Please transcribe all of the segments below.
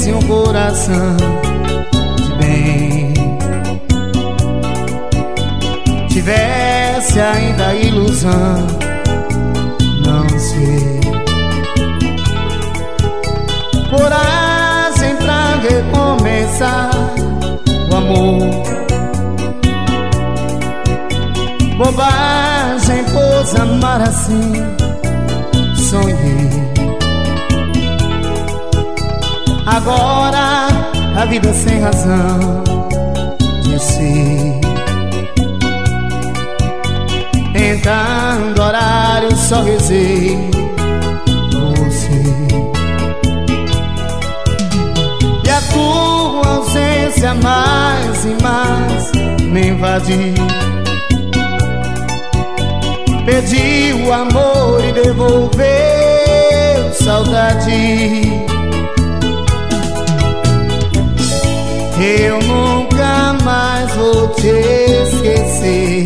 tivesse um coração de bem, tivesse ainda a ilusão, não sei, coragem pra recomeçar o amor. Bobagem, pois amar assim sonhei. Agora a vida sem razão de si, tentando horário só rezei você. E a tua ausência mais e mais me invadiu. Pedi o amor e devolveu saudade. Eu nunca mais vou te esquecer.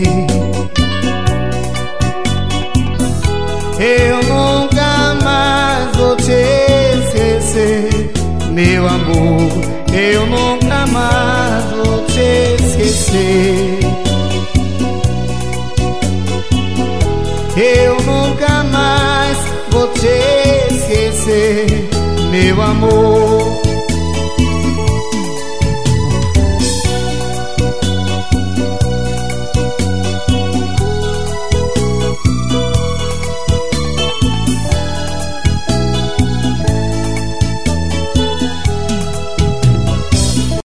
Eu nunca mais vou te esquecer, meu amor. Eu nunca mais vou te esquecer. Eu nunca mais vou te esquecer, meu amor.